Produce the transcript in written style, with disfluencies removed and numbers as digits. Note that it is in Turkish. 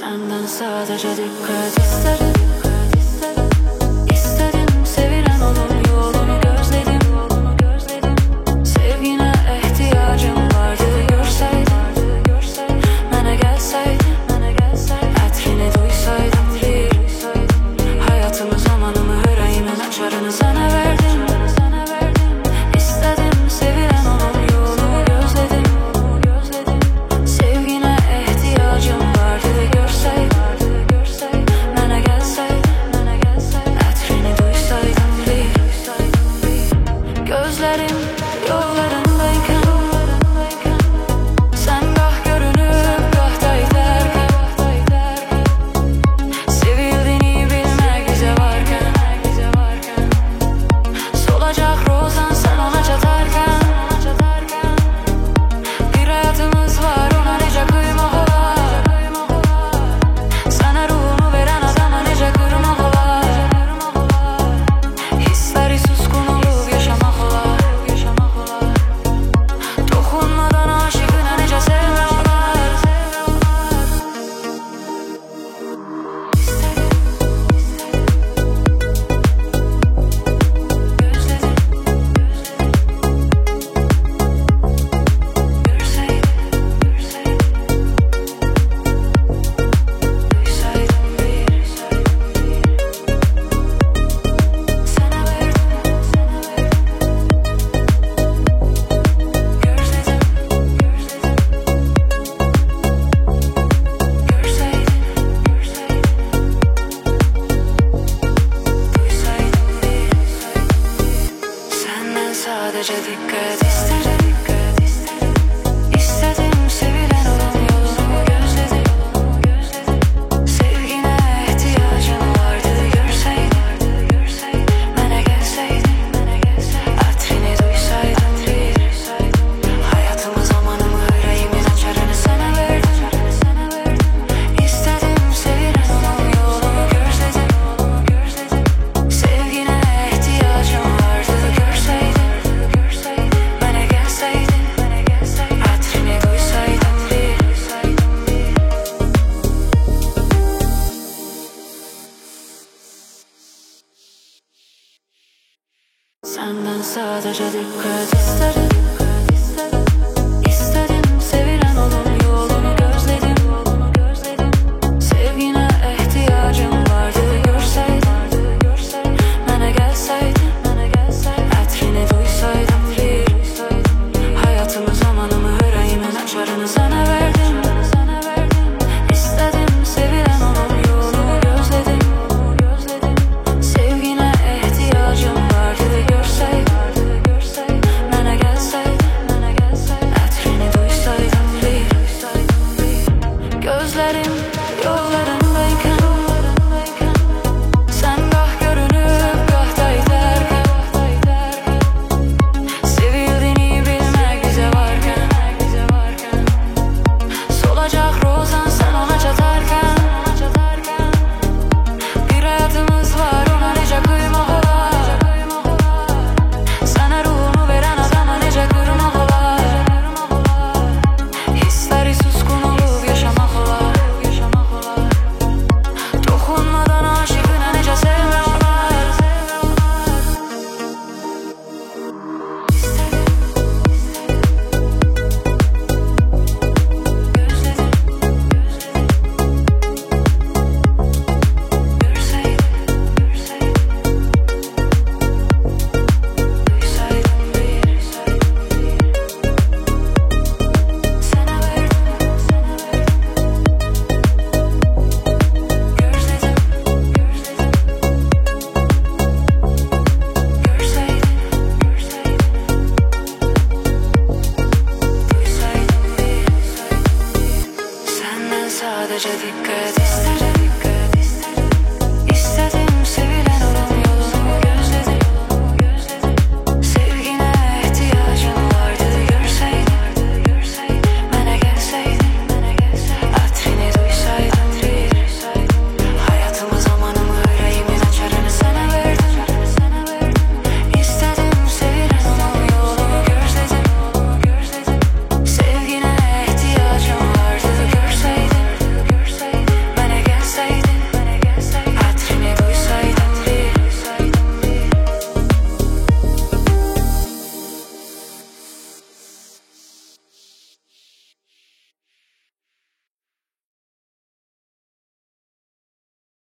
Senden sadece dikkat isterim. İstedim sevilen olun yolunu gözledim. Sevgine ihtiyacım vardı görseydin. Bana gelseydin, etrini duysaydım bir. Hayatımı zamanımı yüreğimin açarını sana verdim. İstedim sevilen olun yolunu gözledim. Sevgine ihtiyacım vardı görseydin. Bana gelseydin, etrini duysaydım bir. Gözlerim yollarındayken sen gah görünüp gah da giderken, sevildiğini bilmek bize varken, solacak rozan sen ona çatarken, bir hayatımız var ona nece kıymak olar. Sana ruhumu veren adama nece kırmak olar. Hisleri suskun olup yaşamak olar. Dokunmadan aşıkına nece sevmek olar. Senden sadece dikkat isterim. İstedim sevilen olan yolunu gözledim. Sevgine ihtiyacım vardı görseydin. Bana gelseydin, etrini duysaydım bir. Hayatımı zamanımı yüreğimin açarını sana verdim. İstedim sevilen olan yolunu gözledim. Sevgine ihtiyacım vardı görseydin. Bana gelseydin, etrini duysaydım bir. Senden sadece dikkat isterim. İstedim sevilen olun yolunu gözledim. Sevgine ihtiyacım vardı görseydin. Bana gelseydin, etrini duysaydım bir. Hayatımı zamanımı yüreğimin açarını sana verdim. İstedim sevilen olun yolunu gözledim. Sevgine ihtiyacım vardı görseydin. Bana gelseydin, etrini duysaydım bir. Gözlerim yollarındayken sen gah görünüp gah da giderken, sevildiğini bilmek bize varken, solacak rozan sen ona çatarken, bir hayatımız var ona nece kıymak olar. Sana ruhumu veren adama nece kırmak olar. Hisleri suskun olup yaşamak olar. Dokunmadan aşıkına nece sevmek olar. Senden sadece dikkat isterim. İstedim sevilen